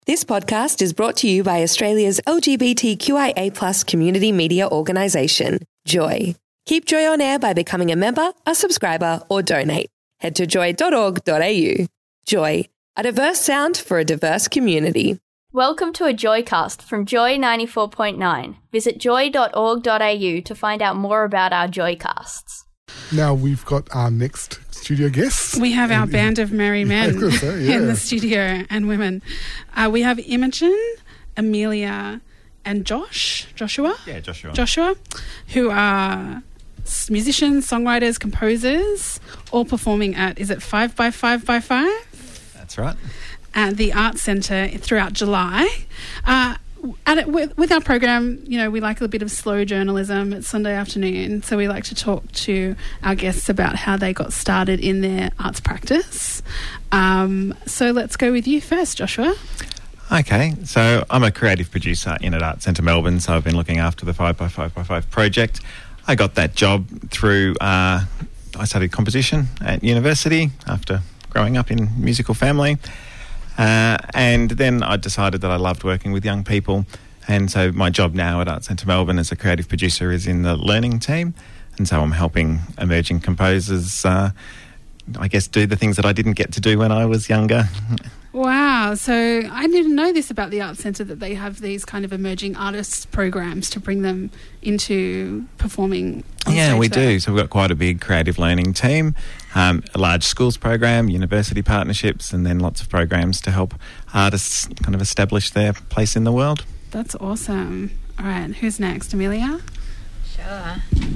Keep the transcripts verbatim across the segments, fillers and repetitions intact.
This podcast is brought to you by Australia's L G B T Q I A plus community media organisation, Joy. Keep Joy on air by becoming a member, a subscriber or donate. Head to joy dot org dot a u. Joy, a diverse sound for a diverse community. Welcome to a Joycast from Joy ninety-four point nine. Visit joy dot org dot a u to find out more about our Joycasts. Now we've got our next studio guests. We have our band of merry men so, yeah. in the studio and women. Uh, we have Imogen, Amelia and Josh, Joshua? Yeah, Joshua. Joshua, who are musicians, songwriters, composers, all performing at, is it five by five by five? That's right. At the Arts Centre throughout July. Uh, at it, with, with our program, you know, we like a bit of slow journalism. It's Sunday afternoon, so we like to talk to our guests about how they got started in their arts practice. Um, so let's go with you first, Joshua. Okay, so I'm a creative producer in at Arts Centre Melbourne, so I've been looking after the five by five by five project. I got that job through, uh, I studied composition at university after growing up in a musical family. Uh, and then I decided that I loved working with young people. And so my job now at Arts Centre Melbourne as a creative producer is in the learning team. And so I'm helping emerging composers, uh, I guess, do the things that I didn't get to do when I was younger. Wow. So I didn't know this about the Arts Centre, that they have these kind of emerging artists programs to bring them into performing on Yeah, stage we there. do. So we've got quite a big creative learning team, um, a large schools program, university partnerships, and then lots of programs to help artists kind of establish their place in the world. That's awesome. All right, who's next? Amelia? Sure.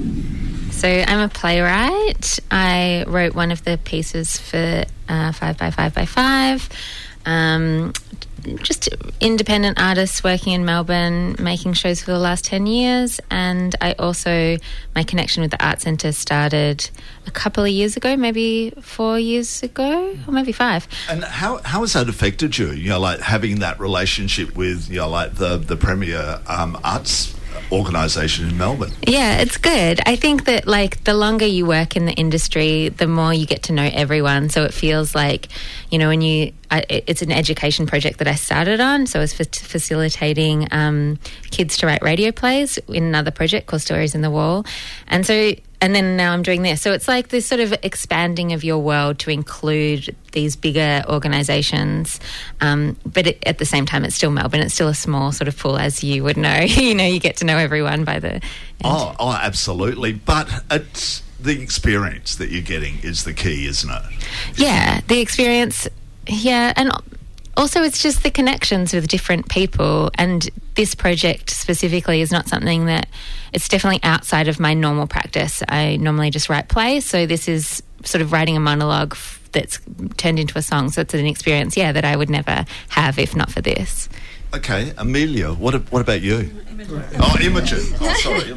So I'm a playwright. I wrote one of the pieces for uh, five by five by five. Um, just independent artists working in Melbourne, making shows for the last ten years. And I also, my connection with the Arts Centre started a couple of years ago, maybe four years ago, or maybe five. And how how has that affected you? You know, like having that relationship with, you know, like the, the premier um, arts organisation in Melbourne. Yeah, it's good. I think that, like, the longer you work in the industry, the more you get to know everyone. So it feels like, you know, when you, I, it's an education project that I started on. So I was fa- facilitating um, kids to write radio plays in another project called Stories in the Wall. And so, and then now I'm doing this. So it's like this sort of expanding of your world to include these bigger organisations. Um, but it, at the same time, it's still Melbourne. It's still a small sort of pool, as you would know. You know, you get to know everyone by the end. Oh, oh, absolutely. But it's the experience that you're getting is the key, isn't it? Yeah, the experience. Yeah, and also it's just the connections with different people. And this project specifically is not something that, it's definitely outside of my normal practice. I normally just write plays, so this is sort of writing a monologue f- that's turned into a song. So it's an experience, yeah, that I would never have if not for this. Okay, Amelia, what what about you? Imogen. Oh, Imogen. Oh, sorry.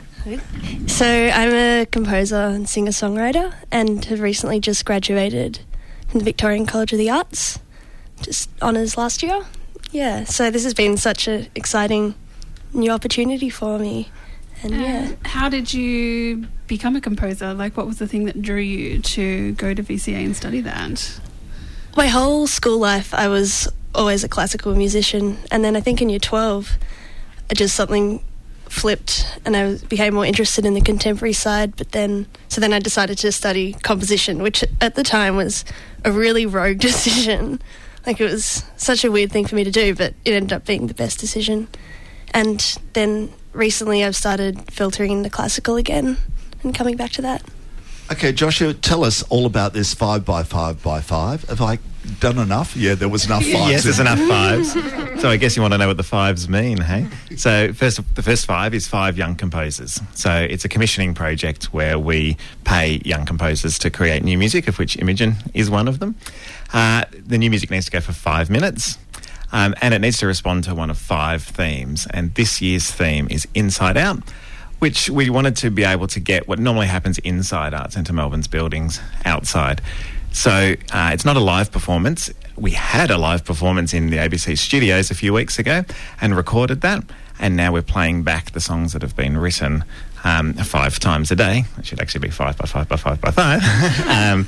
Imogen. So I'm a composer and singer-songwriter and have recently just graduated from the Victorian College of the Arts, just honours last year. Yeah, so this has been such an exciting new opportunity for me. And uh, yeah. How did you become a composer? Like, what was the thing that drew you to go to V C A and study that? My whole school life, I was always a classical musician. And then I think in year twelve, it just something flipped and I was, became more interested in the contemporary side. But then, so then I decided to study composition, which at the time was a really rogue decision. Like, it was such a weird thing for me to do, but it ended up being the best decision. And then recently I've started filtering into classical again and coming back to that. Okay, Joshua, tell us all about this five by five by five. Have I done enough? Yeah, there was enough fives. Yes, there's enough fives. So I guess you want to know what the fives mean, hey? So first, the first five is five young composers. So it's a commissioning project where we pay young composers to create new music, of which Imogen is one of them. Uh, the new music needs to go for five minutes. Um, and it needs to respond to one of five themes. And this year's theme is Inside Out, which we wanted to be able to get what normally happens inside Arts Centre Melbourne's buildings outside. So uh, it's not a live performance. We had a live performance in the A B C studios a few weeks ago and recorded that. And now we're playing back the songs that have been written um, five times a day. It should actually be five by five by five by five. um,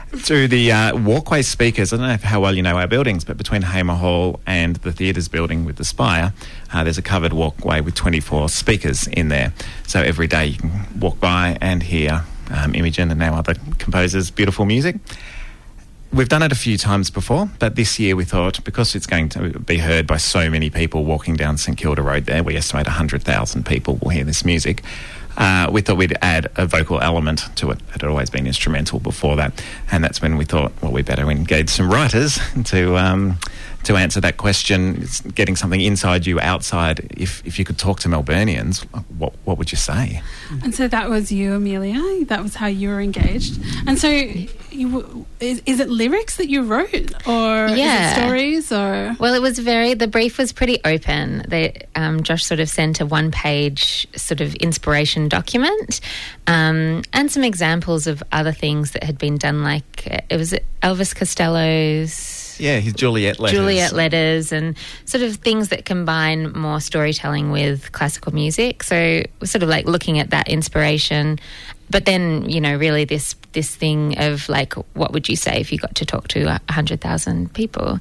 Through the uh, walkway speakers, I don't know how well you know our buildings, but between Hamer Hall and the theatres building with the spire, uh, there's a covered walkway with twenty-four speakers in there. So every day you can walk by and hear um, Imogen and now other composers' beautiful music. We've done it a few times before, but this year we thought, because it's going to be heard by so many people walking down St Kilda Road there, we estimate one hundred thousand people will hear this music. Uh, we thought we'd add a vocal element to it. It had always been instrumental before that. And that's when we thought, well, we better engage some writers to um, to answer that question. It's getting something inside you, outside. If if you could talk to Melburnians, what what would you say? And so that was you, Amelia. That was how you were engaged. And so you, is, is it lyrics that you wrote, or Yeah. is it stories, or? Well, it was very, the brief was pretty open. They, um, Josh sort of sent a one-page sort of inspiration document um, and some examples of other things that had been done, like uh, it was Elvis Costello's Yeah, his Juliet letters. Juliet letters and sort of things that combine more storytelling with classical music. So it was sort of like looking at that inspiration. But then, you know, really this this thing of like, what would you say if you got to talk to one hundred thousand people?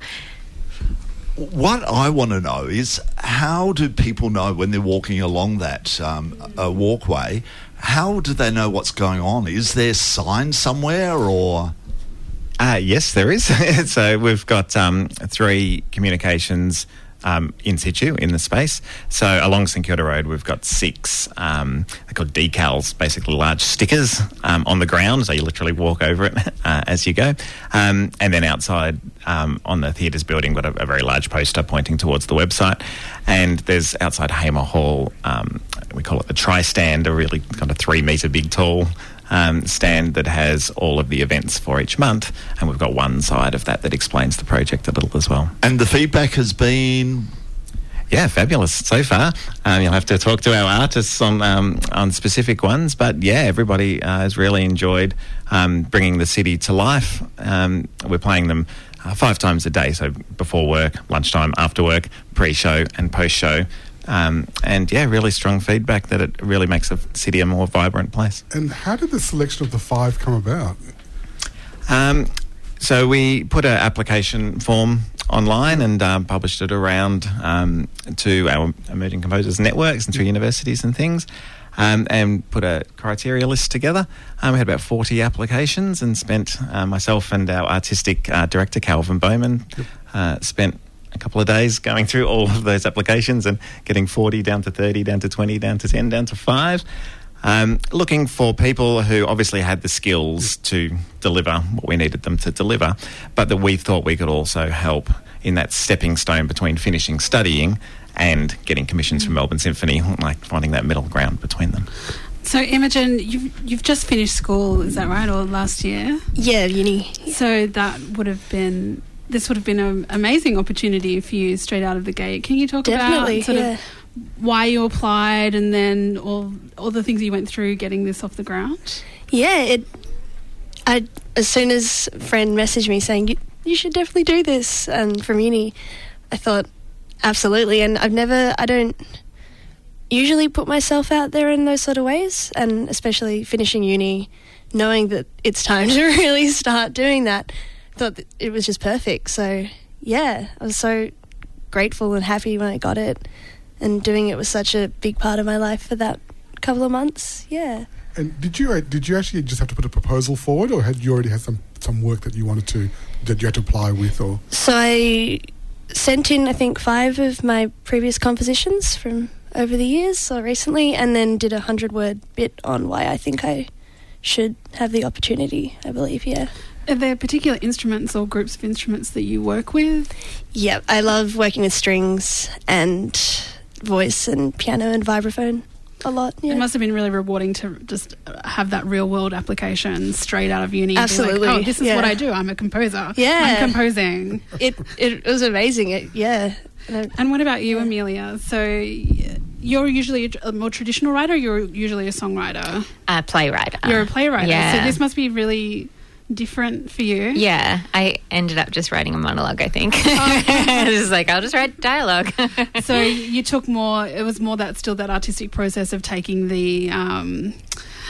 What I want to know is, how do people know when they're walking along that um, uh, walkway, how do they know what's going on? Is there signs somewhere, or...? Uh, yes, there is. So we've got um, three communications um, in situ in the space. So along St Kilda Road, we've got six, um, they're called decals, basically large stickers um, on the ground. So you literally walk over it uh, as you go. Um, and then outside um, on the theatres building, we've got a, a very large poster pointing towards the website. And there's outside Hamer Hall, um, we call it the tri-stand, a really kind of three metre big tall Um, stand that has all of the events for each month, and we've got one side of that that explains the project a little as well. And the feedback has been... Yeah, fabulous so far. Um, you'll have to talk to our artists on um, on specific ones, but yeah, everybody uh, has really enjoyed um, bringing the city to life. Um, we're playing them uh, five times a day, so before work, lunchtime, after work, pre-show and post-show. Um, and yeah, really strong feedback that it really makes the city a more vibrant place. And how did the selection of the five come about? Um, so we put an application form online and um, published it around um, to our emerging composers networks and to universities and things, um, and put a criteria list together. Um, we had about forty applications and spent, uh, myself and our artistic uh, director, Calvin Bowman, uh, spent a couple of days going through all of those applications and getting forty down to thirty, down to twenty, down to ten, down to five. Um, looking for people who obviously had the skills to deliver what we needed them to deliver, but that we thought we could also help in that stepping stone between finishing studying and getting commissions from Melbourne Symphony, like finding that middle ground between them. So, Imogen, you've, you've just finished school, is that right, or last year? Yeah, uni. So that would have been... This would have been an amazing opportunity for you straight out of the gate. Can you talk Definitely, about sort yeah. of why you applied and then all all the things you went through getting this off the ground? Yeah, it. I as soon as a friend messaged me saying you, you should definitely do this, and from uni, I thought absolutely. And I've never, I don't usually put myself out there in those sort of ways, and especially finishing uni, knowing that it's time to really start doing that. Thought that it was just perfect. So yeah, I was so grateful and happy when I got it, and doing it was such a big part of my life for that couple of months. Yeah. And did you did you actually just have to put a proposal forward, or had you already had some, some work that you wanted to that you had to apply with? Or So I sent in I think five of my previous compositions from over the years or recently, and then did a hundred word bit on why I think I should have the opportunity. I believe, yeah. Are there particular instruments or groups of instruments that you work with? Yeah, I love working with strings and voice and piano and vibraphone a lot. Yeah. It must have been really rewarding to just have that real world application straight out of uni. Absolutely. Like, oh, this is yeah. what I do. I'm a composer. Yeah. I'm composing. It it was amazing. It, yeah. And, I, And what about you, Amelia? So you're usually a more traditional writer, or you're usually a songwriter? A playwright. You're a playwright. Yeah. So this must be really different for you. Yeah, I ended up just writing a monologue, I think. I was like, I'll just write dialogue. So you took more, it was more that still that artistic process of taking the um,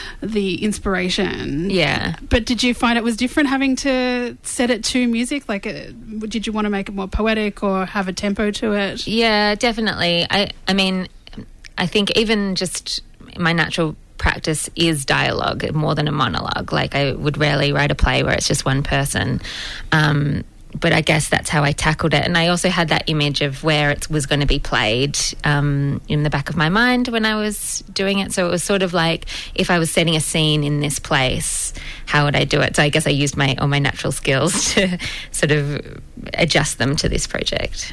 the inspiration. Yeah. But did you find it was different having to set it to music? Like, uh, did you want to make it more poetic or have a tempo to it? Yeah, definitely. I, I mean, I think even just my natural practice is dialogue more than a monologue. Like, I would rarely write a play where it's just one person. Um, but I guess that's how I tackled it. And I also had that image of where it was going to be played um, in the back of my mind when I was doing it. So it was sort of like, if I was setting a scene in this place, how would I do it? So I guess I used my all my natural skills to sort of adjust them to this project.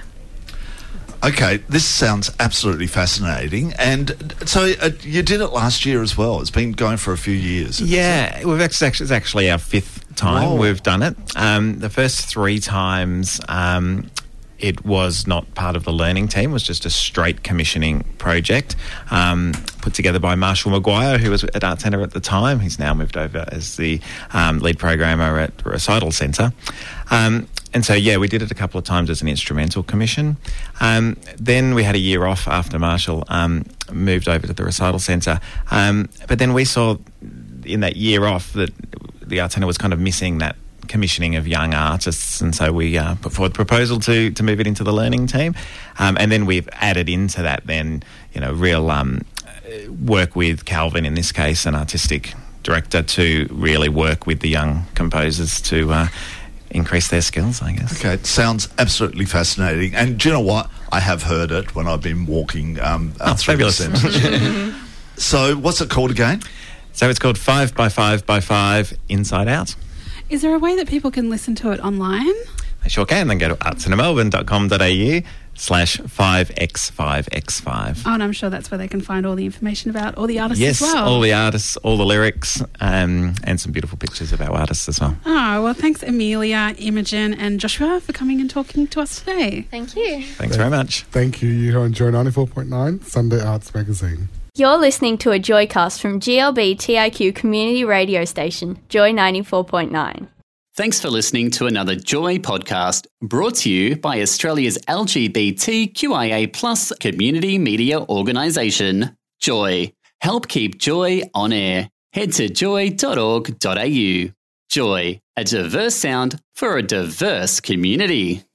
Okay, this sounds absolutely fascinating. And so uh, you did it last year as well. It's been going for a few years. Yeah, we've actually, it's actually our fifth time Whoa. we've done it. Um, the first three times um, it was not part of the learning team. It was just a straight commissioning project um, put together by Marshall Maguire, who was at Art Centre at the time. He's now moved over as the um, lead programmer at Recital Centre. Um, And so, yeah, we did it a couple of times as an instrumental commission. Um, then we had a year off after Marshall um, moved over to the Recital Centre. Um, but then we saw in that year off that the Art Centre was kind of missing that commissioning of young artists, and so we uh, put forward a proposal to to move it into the learning team. Um, and then we've added into that then, you know, real um, work with Calvin, in this case, an artistic director, to really work with the young composers to... Uh, increase their skills, I guess. Okay, it sounds absolutely fascinating. And do you know what? I have heard it when I've been walking um, uh, Oh, through fabulous. the centre. So what's it called again? So it's called Five by Five by Five Inside Out. Is there a way that people can listen to it online? They sure can. Then go to artcentermelbourne dot com dot a u slash five x five x five. Oh, and I'm sure that's where they can find all the information about all the artists Yes, as well. all the artists, all the lyrics, um, and some beautiful pictures of our artists as well. Oh, well, thanks, Amelia, Imogen and Joshua for coming and talking to us today. Thank you. Thanks very much. Thank you. You're on Joy ninety-four point nine, Sunday Arts Magazine. You're listening to a Joycast from G L B T I Q community radio station, Joy ninety-four point nine. Thanks for listening to another Joy podcast brought to you by Australia's L G B T Q I A plus community media organisation, Joy. Help keep Joy on air. Head to joy dot org dot a u. Joy, a diverse sound for a diverse community.